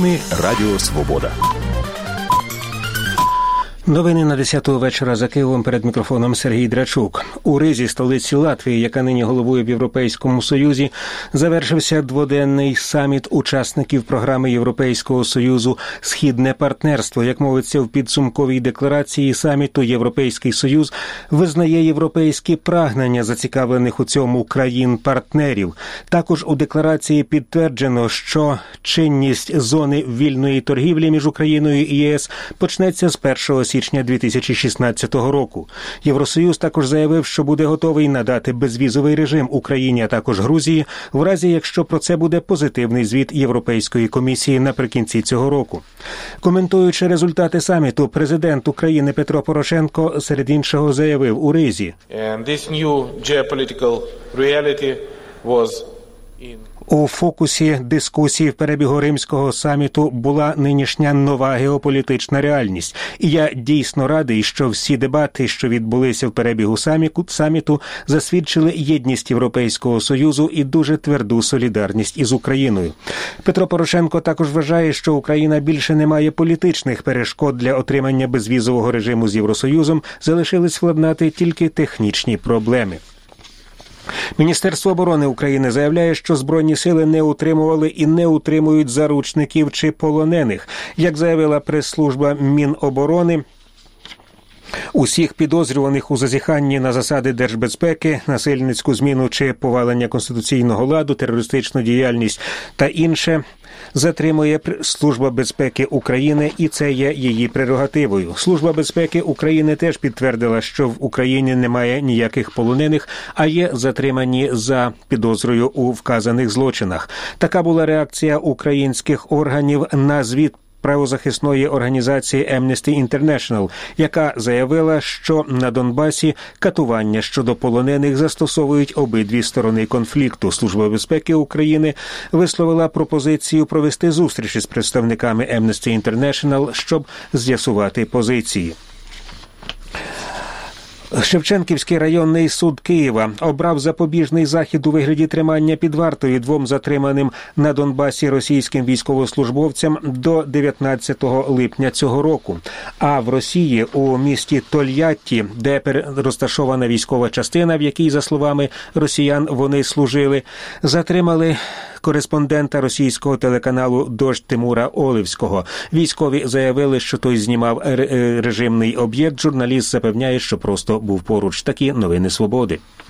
Новини Радіо Свобода. Новини на 10-ту вечора за Києвом. Перед мікрофоном Сергій Драчук. У Ризі, столиці Латвії, яка нині головує в Європейському Союзі, завершився дводенний саміт учасників програми Європейського Союзу «Східне партнерство». Як мовиться в підсумковій декларації саміту, Європейський Союз визнає європейські прагнення зацікавлених у цьому країн-партнерів. Також у декларації підтверджено, що чинність зони вільної торгівлі між Україною і ЄС почнеться з 1 січня 2016 року. Євросоюз також заявив, що буде готовий надати безвізовий режим Україні, а також Грузії, в разі, якщо про це буде позитивний звіт Європейської комісії наприкінці цього року. Коментуючи результати саміту, президент України Петро Порошенко, серед іншого, заявив у Ризі: у фокусі дискусії в перебігу Римського саміту була нинішня нова геополітична реальність. І я дійсно радий, що всі дебати, що відбулися в перебігу саміту, засвідчили єдність Європейського Союзу і дуже тверду солідарність із Україною. Петро Порошенко також вважає, що Україна більше не має політичних перешкод для отримання безвізового режиму з Євросоюзом, залишились владнати тільки технічні проблеми. Міністерство оборони України заявляє, що Збройні сили не утримували і не утримують заручників чи полонених. Як заявила прес-служба Міноборони, усіх підозрюваних у зазіханні на засади держбезпеки, насильницьку зміну чи повалення конституційного ладу, терористичну діяльність та інше затримує Служба безпеки України, і це є її прерогативою. Служба безпеки України теж підтвердила, що в Україні немає ніяких полонених, а є затримані за підозрою у вказаних злочинах. Така була реакція українських органів на звіт правозахисної організації Amnesty International, яка заявила, що на Донбасі катування щодо полонених застосовують обидві сторони конфлікту. Служба безпеки України висловила пропозицію провести зустріч із представниками Amnesty International, щоб з'ясувати позиції. Шевченківський районний суд Києва обрав запобіжний захід у вигляді тримання під вартою двом затриманим на Донбасі російським військовослужбовцям до 19 липня цього року. А в Росії, у місті Тольятті, де розташована військова частина, в якій, за словами росіян, вони служили, затримали кореспондента російського телеканалу «Дождь» Тимура Оливського. Військові заявили, що той знімав режимний об'єкт. Журналіст запевняє, що просто був поруч. Такі новини «Свободи».